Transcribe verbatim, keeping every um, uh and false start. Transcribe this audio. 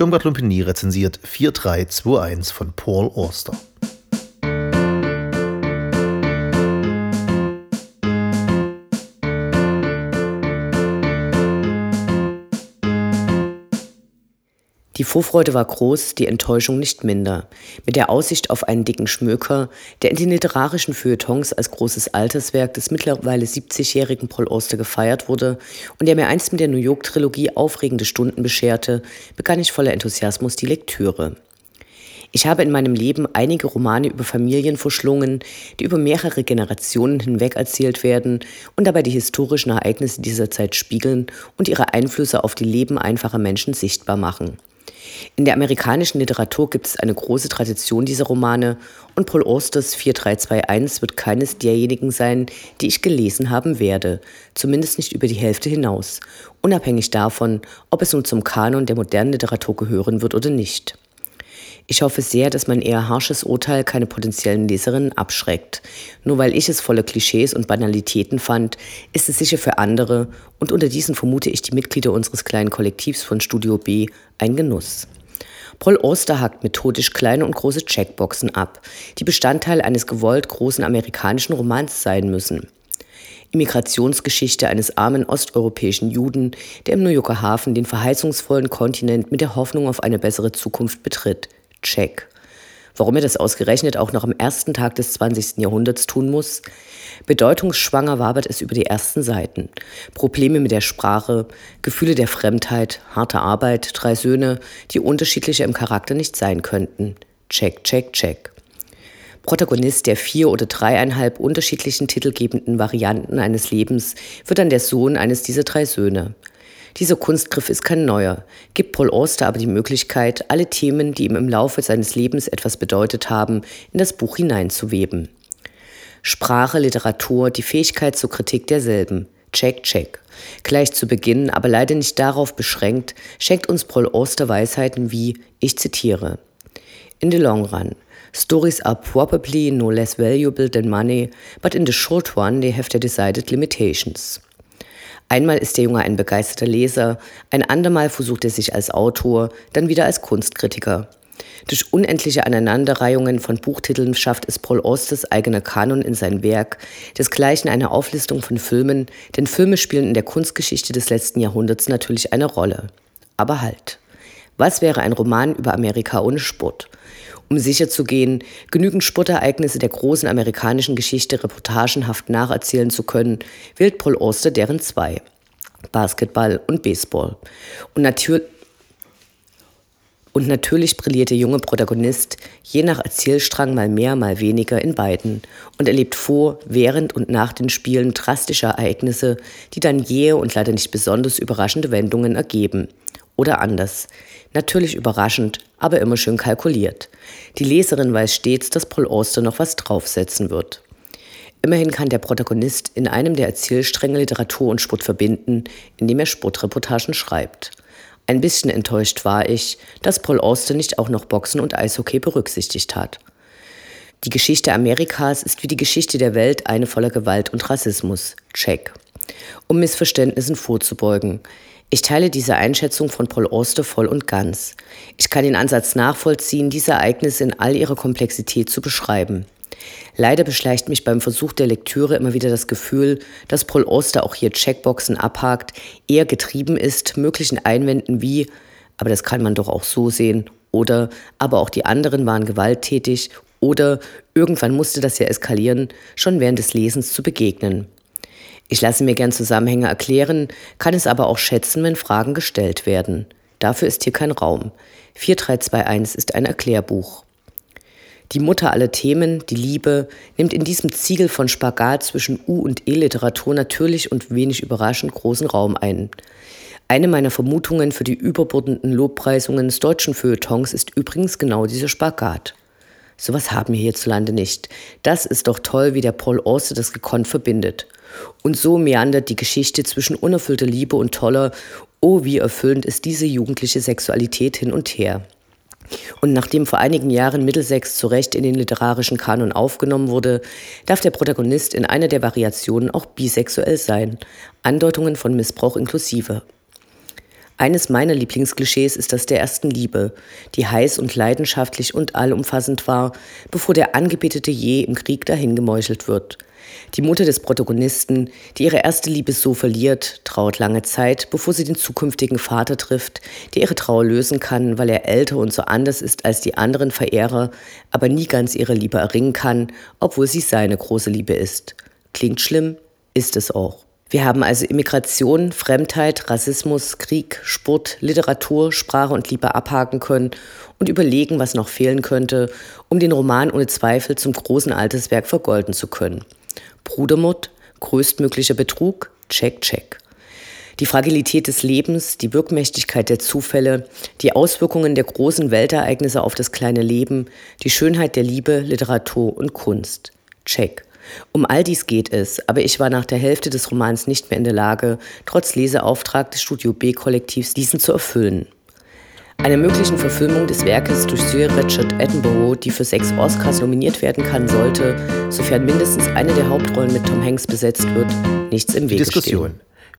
Irmgard Lumpini rezensiert vier drei zwei eins von Paul Auster. Die Vorfreude war groß, die Enttäuschung nicht minder. Mit der Aussicht auf einen dicken Schmöker, der in den literarischen Feuilletons als großes Alterswerk des mittlerweile siebzigjährigen Paul Auster gefeiert wurde und der mir einst mit der New York-Trilogie aufregende Stunden bescherte, begann ich voller Enthusiasmus die Lektüre. Ich habe in meinem Leben einige Romane über Familien verschlungen, die über mehrere Generationen hinweg erzählt werden und dabei die historischen Ereignisse dieser Zeit spiegeln und ihre Einflüsse auf die Leben einfacher Menschen sichtbar machen. In der amerikanischen Literatur gibt es eine große Tradition dieser Romane und Paul Austers vier drei zwei eins wird keines derjenigen sein, die ich gelesen haben werde, zumindest nicht über die Hälfte hinaus, unabhängig davon, ob es nun zum Kanon der modernen Literatur gehören wird oder nicht. Ich hoffe sehr, dass mein eher harsches Urteil keine potenziellen Leserinnen abschreckt. Nur weil ich es voller Klischees und Banalitäten fand, ist es sicher für andere, und unter diesen vermute ich die Mitglieder unseres kleinen Kollektivs von Studio B, ein Genuss. Paul Auster hakt methodisch kleine und große Checkboxen ab, die Bestandteil eines gewollt großen amerikanischen Romans sein müssen. Immigrationsgeschichte eines armen osteuropäischen Juden, der im New Yorker Hafen den verheißungsvollen Kontinent mit der Hoffnung auf eine bessere Zukunft betritt. Check. Warum er das ausgerechnet auch noch am ersten Tag des zwanzigsten Jahrhunderts tun muss? Bedeutungsschwanger wabert es über die ersten Seiten. Probleme mit der Sprache, Gefühle der Fremdheit, harte Arbeit, drei Söhne, die unterschiedlicher im Charakter nicht sein könnten. Check, check, check. Protagonist der vier oder dreieinhalb unterschiedlichen titelgebenden Varianten eines Lebens wird dann der Sohn eines dieser drei Söhne. Dieser Kunstgriff ist kein neuer, gibt Paul Auster aber die Möglichkeit, alle Themen, die ihm im Laufe seines Lebens etwas bedeutet haben, in das Buch hineinzuweben. Sprache, Literatur, die Fähigkeit zur Kritik derselben. Check, check. Gleich zu Beginn, aber leider nicht darauf beschränkt, schenkt uns Paul Auster Weisheiten wie, ich zitiere, "In the long run, stories are probably no less valuable than money, but in the short run they have their decided limitations." Einmal ist der Junge ein begeisterter Leser, ein andermal versucht er sich als Autor, dann wieder als Kunstkritiker. Durch unendliche Aneinanderreihungen von Buchtiteln schafft es Paul Austers eigener Kanon in sein Werk, desgleichen eine Auflistung von Filmen, denn Filme spielen in der Kunstgeschichte des letzten Jahrhunderts natürlich eine Rolle. Aber halt. Was wäre ein Roman über Amerika ohne Sport? Um sicherzugehen, genügend Sportereignisse der großen amerikanischen Geschichte reportagenhaft nacherzählen zu können, wählt Paul Auster deren zwei: Basketball und Baseball. Und, natür- und natürlich brilliert der junge Protagonist je nach Erzählstrang mal mehr, mal weniger in beiden und erlebt vor, während und nach den Spielen drastische Ereignisse, die dann jähe und leider nicht besonders überraschende Wendungen ergeben. Oder anders. Natürlich überraschend, aber immer schön kalkuliert. Die Leserin weiß stets, dass Paul Auster noch was draufsetzen wird. Immerhin kann der Protagonist in einem der Erzählstränge Literatur und Sport verbinden, indem er Sportreportagen schreibt. Ein bisschen enttäuscht war ich, dass Paul Auster nicht auch noch Boxen und Eishockey berücksichtigt hat. Die Geschichte Amerikas ist wie die Geschichte der Welt eine voller Gewalt und Rassismus. Check. Um Missverständnissen vorzubeugen. Ich teile diese Einschätzung von Paul Auster voll und ganz. Ich kann den Ansatz nachvollziehen, diese Ereignisse in all ihrer Komplexität zu beschreiben. Leider beschleicht mich beim Versuch der Lektüre immer wieder das Gefühl, dass Paul Auster auch hier Checkboxen abhakt, eher getrieben ist, möglichen Einwänden wie, aber das kann man doch auch so sehen, oder, aber auch die anderen waren gewalttätig, oder, irgendwann musste das ja eskalieren, schon während des Lesens zu begegnen. Ich lasse mir gern Zusammenhänge erklären, kann es aber auch schätzen, wenn Fragen gestellt werden. Dafür ist hier kein Raum. vier drei zwei eins ist ein Erklärbuch. Die Mutter aller Themen, die Liebe, nimmt in diesem Ziegel von Spagat zwischen U- und E-Literatur natürlich und wenig überraschend großen Raum ein. Eine meiner Vermutungen für die überbordenden Lobpreisungen des deutschen Feuilletons ist übrigens genau dieser Spagat. Sowas haben wir hierzulande nicht. Das ist doch toll, wie der Paul Auster das gekonnt verbindet. Und so meandert die Geschichte zwischen unerfüllter Liebe und toller, oh, wie erfüllend ist diese jugendliche Sexualität hin und her. Und nachdem vor einigen Jahren Mittelsex zu Recht in den literarischen Kanon aufgenommen wurde, darf der Protagonist in einer der Variationen auch bisexuell sein, Andeutungen von Missbrauch inklusive. Eines meiner Lieblingsklischees ist das der ersten Liebe, die heiß und leidenschaftlich und allumfassend war, bevor der Angebetete je im Krieg dahingemeuchelt wird. Die Mutter des Protagonisten, die ihre erste Liebe so verliert, trauert lange Zeit, bevor sie den zukünftigen Vater trifft, der ihre Trauer lösen kann, weil er älter und so anders ist als die anderen Verehrer, aber nie ganz ihre Liebe erringen kann, obwohl sie seine große Liebe ist. Klingt schlimm, ist es auch. Wir haben also Immigration, Fremdheit, Rassismus, Krieg, Sport, Literatur, Sprache und Liebe abhaken können und überlegen, was noch fehlen könnte, um den Roman ohne Zweifel zum großen Alterswerk vergolden zu können. Brudermord, größtmöglicher Betrug, check, check. Die Fragilität des Lebens, die Wirkmächtigkeit der Zufälle, die Auswirkungen der großen Weltereignisse auf das kleine Leben, die Schönheit der Liebe, Literatur und Kunst. Check. Um all dies geht es, aber ich war nach der Hälfte des Romans nicht mehr in der Lage, trotz Leseauftrag des Studio B-Kollektivs diesen zu erfüllen. Einer möglichen Verfilmung des Werkes durch Sir Richard Attenborough, die für sechs Oscars nominiert werden kann, sollte, sofern mindestens eine der Hauptrollen mit Tom Hanks besetzt wird, nichts im Wege stehen.